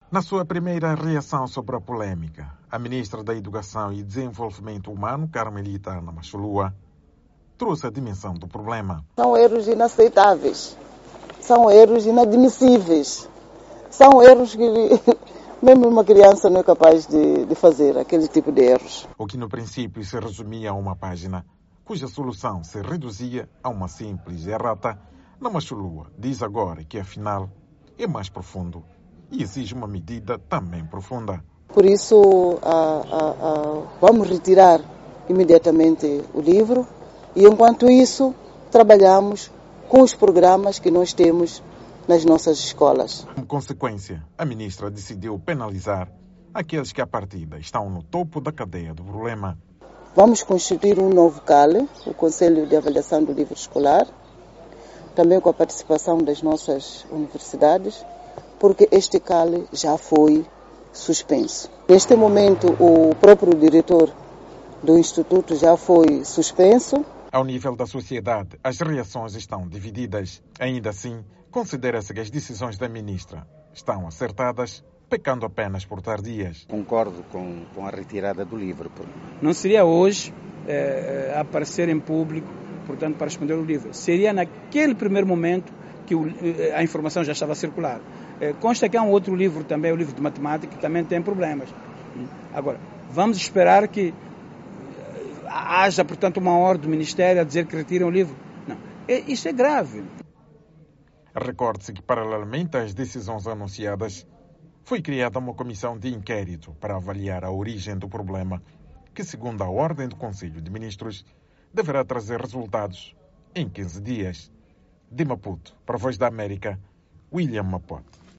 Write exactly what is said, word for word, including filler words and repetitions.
Na sua primeira reação sobre a polêmica, a ministra da Educação e Desenvolvimento Humano, Carmelita Ana Machulua, trouxe a dimensão do problema. São erros inaceitáveis, são erros inadmissíveis, são erros que mesmo uma criança não é capaz de, de fazer, aquele tipo de erros. O que no princípio se resumia a uma página, cuja solução se reduzia a uma simples errata, Ana Machulua diz agora que afinal é mais profundo e exige uma medida também profunda. Por isso, a, a, a, vamos retirar imediatamente o livro e, enquanto isso, trabalhamos com os programas que nós temos nas nossas escolas. Como consequência, a ministra decidiu penalizar aqueles que, à partida, estão no topo da cadeia do problema. Vamos constituir um novo C A L, o Conselho de Avaliação do Livro Escolar, também com a participação das nossas universidades, porque este C A L já foi suspenso. Neste momento, o próprio diretor do Instituto já foi suspenso. Ao nível da sociedade, as reações estão divididas. Ainda assim, considera-se que as decisões da ministra estão acertadas, pecando apenas por tardias. Concordo com, com a retirada do livro. Não seria hoje é, aparecer em público, portanto, para responder o livro. Seria naquele primeiro momento que o, a informação já estava a circular. É, consta que há um outro livro também, o livro de matemática, que também tem problemas. Agora, vamos esperar que haja, portanto, uma ordem do Ministério a dizer que retirem o livro? Não. É, isso é grave. Recorde-se que, paralelamente às decisões anunciadas, foi criada uma comissão de inquérito para avaliar a origem do problema, que, segundo a ordem do Conselho de Ministros, deverá trazer resultados em quinze dias. De Maputo, para a Voz da América, William Mapote.